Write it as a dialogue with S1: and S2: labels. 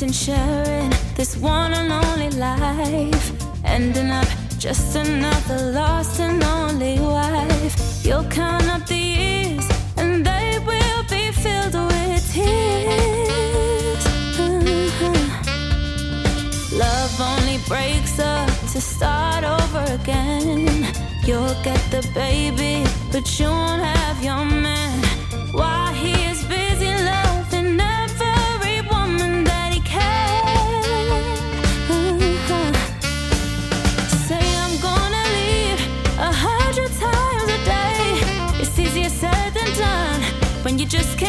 S1: sharing this one and only life, ending up just another lost and lonely wife. You'll count up the years and they will be filled with tears. Love only breaks up to start over again. You'll get the baby, but you won't have your man. Why he is busy loving every woman that he can. Say I'm gonna leave 100 times a day. It's easier said than done when you just can't